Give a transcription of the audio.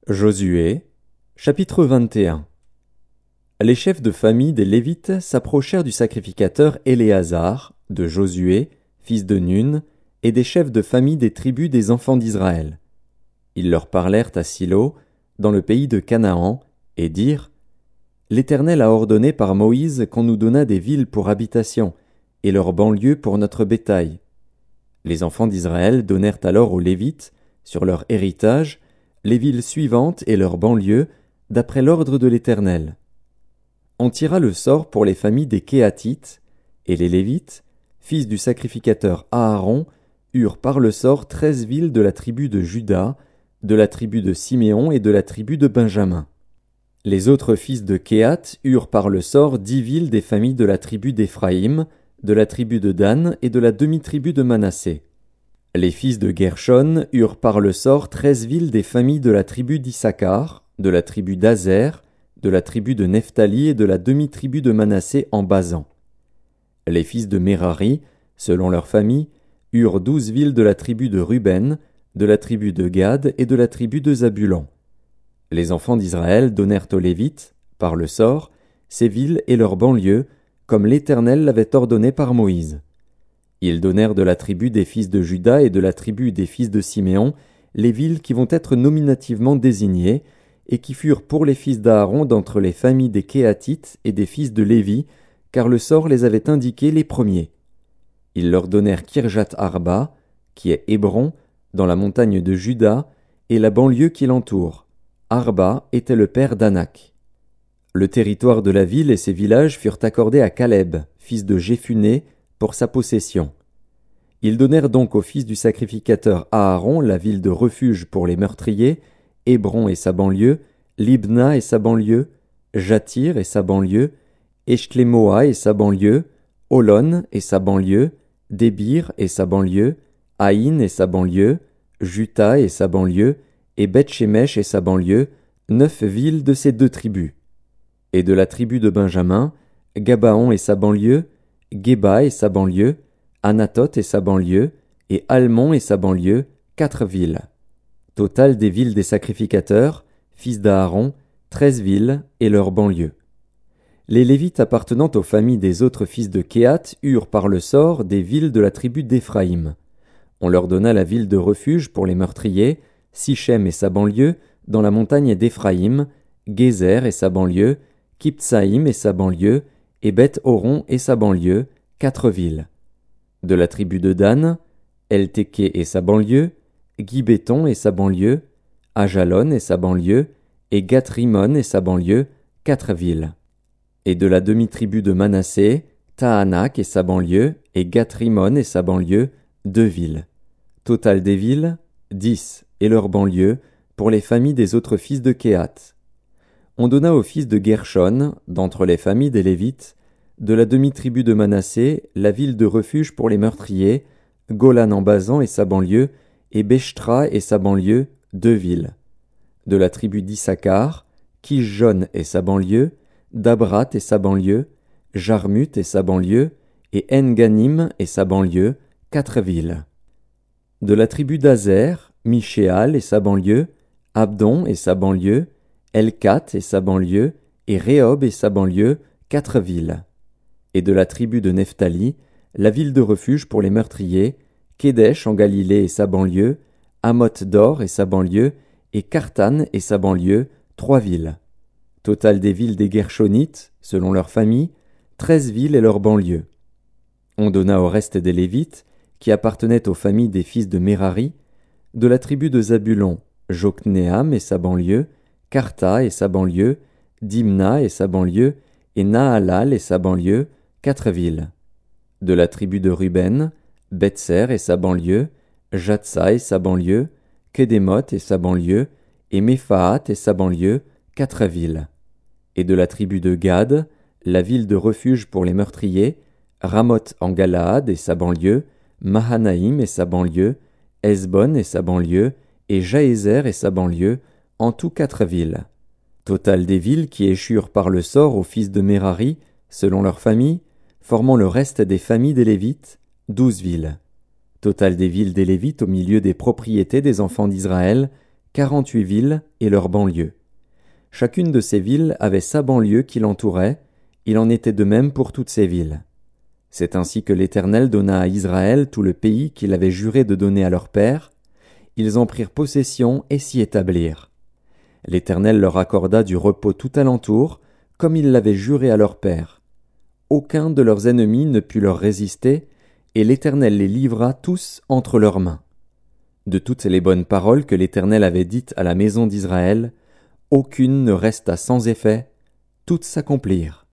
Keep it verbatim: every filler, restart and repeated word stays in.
Josué, chapitre vingt et un. Les chefs de famille des Lévites s'approchèrent du sacrificateur Éléazar, de Josué, fils de Nun, et des chefs de famille des tribus des enfants d'Israël. Ils leur parlèrent à Silo, dans le pays de Canaan, et dirent: L'Éternel a ordonné par Moïse qu'on nous donnât des villes pour habitation, et leurs banlieues pour notre bétail. Les enfants d'Israël donnèrent alors aux Lévites, sur leur héritage, les villes suivantes et leurs banlieues, d'après l'ordre de l'Éternel. On tira le sort pour les familles des Kéhathites, et les Lévites, fils du sacrificateur Aaron, eurent par le sort treize villes de la tribu de Juda, de la tribu de Siméon et de la tribu de Benjamin. Les autres fils de Kéhath eurent par le sort dix villes des familles de la tribu d'Éphraïm, de la tribu de Dan et de la demi-tribu de Manassé. Les fils de Gershon eurent par le sort treize villes des familles de la tribu d'Issachar, de la tribu d'Azer, de la tribu de Nephtali et de la demi-tribu de Manassé en Basan. Les fils de Merari, selon leur famille, eurent douze villes de la tribu de Ruben, de la tribu de Gad et de la tribu de Zabulon. Les enfants d'Israël donnèrent aux Lévites, par le sort, ces villes et leurs banlieues, comme l'Éternel l'avait ordonné par Moïse. Ils donnèrent de la tribu des fils de Juda et de la tribu des fils de Siméon les villes qui vont être nominativement désignées, et qui furent pour les fils d'Aaron d'entre les familles des Kéhathites et des fils de Lévi, car le sort les avait indiqués les premiers. Ils leur donnèrent Kirjat Arba, qui est Hébron, dans la montagne de Juda, et la banlieue qui l'entoure. Arba était le père d'Anak. Le territoire de la ville et ses villages furent accordés à Caleb, fils de Jéphuné, pour sa possession. Ils donnèrent donc au fils du sacrificateur Aaron la ville de refuge pour les meurtriers, Hébron et sa banlieue, Libna et sa banlieue, Jatir et sa banlieue, Eshclémoa et sa banlieue, Olon et sa banlieue, Débir et sa banlieue, Haïn et sa banlieue, Juta et sa banlieue, et Beth-Shemesh et sa banlieue, neuf villes de ces deux tribus. Et de la tribu de Benjamin, Gabaon et sa banlieue, Géba et sa banlieue, Anathoth et sa banlieue, et Almon et sa banlieue, quatre villes. Total des villes des sacrificateurs, fils d'Aaron, treize villes et leurs banlieues. Les Lévites appartenant aux familles des autres fils de Kéhath eurent par le sort des villes de la tribu d'Éphraïm. On leur donna la ville de refuge pour les meurtriers, Sichem et sa banlieue, dans la montagne d'Éphraïm, Gézer et sa banlieue, Kiptsaïm et sa banlieue, et Beth-Horon et sa banlieue, quatre villes. De la tribu de Dan, El-Téké et sa banlieue, Gibéton et sa banlieue, Ajalon et sa banlieue, et Gath-Rimon et sa banlieue, quatre villes. Et de la demi-tribu de Manassé, Tahanak et sa banlieue, et Gath-Rimon et sa banlieue, deux villes. Total des villes, dix, et leurs banlieues, pour les familles des autres fils de Kéhath. On donna aux fils de Gershon, d'entre les familles des Lévites, de la demi-tribu de Manassé, la ville de refuge pour les meurtriers, Golan en Basan et sa banlieue, et Béchtra et sa banlieue, deux villes. De la tribu d'Issachar, Kishjon et sa banlieue, Dabrat et sa banlieue, Jarmut et sa banlieue, et En-Ganim et sa banlieue, quatre villes. De la tribu d'Azer, Michéal et sa banlieue, Abdon et sa banlieue, Elkat et sa banlieue, et Rehob et sa banlieue, quatre villes. Et de la tribu de Nephtali, la ville de refuge pour les meurtriers, Kédesh en Galilée et sa banlieue, Amoth-Dor et sa banlieue, et Kartan et sa banlieue, trois villes. Total des villes des Gershonites, selon leur famille, treize villes et leurs banlieues. On donna au reste des Lévites, qui appartenaient aux familles des fils de Merari, de la tribu de Zabulon, Joknéam et sa banlieue, Karta et sa banlieue, Dimna et sa banlieue, et Nahalal et sa banlieue, quatre villes. De la tribu de Ruben, Betser et sa banlieue, Jatsa et sa banlieue, Kedémoth et sa banlieue, et Méphaat et sa banlieue, quatre villes. Et de la tribu de Gad, la ville de refuge pour les meurtriers, Ramoth en Galaad et sa banlieue, Mahanaïm et sa banlieue, Hesbon et sa banlieue, et Jaézer et sa banlieue, en tout quatre villes. Total des villes qui échurent par le sort aux fils de Merari, selon leur famille, formant le reste des familles des Lévites, douze villes. Total des villes des Lévites au milieu des propriétés des enfants d'Israël, quarante-huit villes et leurs banlieues. Chacune de ces villes avait sa banlieue qui l'entourait, il en était de même pour toutes ces villes. C'est ainsi que l'Éternel donna à Israël tout le pays qu'il avait juré de donner à leur père. Ils en prirent possession et s'y établirent. L'Éternel leur accorda du repos tout alentour, comme il l'avait juré à leur père. Aucun de leurs ennemis ne put leur résister, et l'Éternel les livra tous entre leurs mains. De toutes les bonnes paroles que l'Éternel avait dites à la maison d'Israël, aucune ne resta sans effet, toutes s'accomplirent.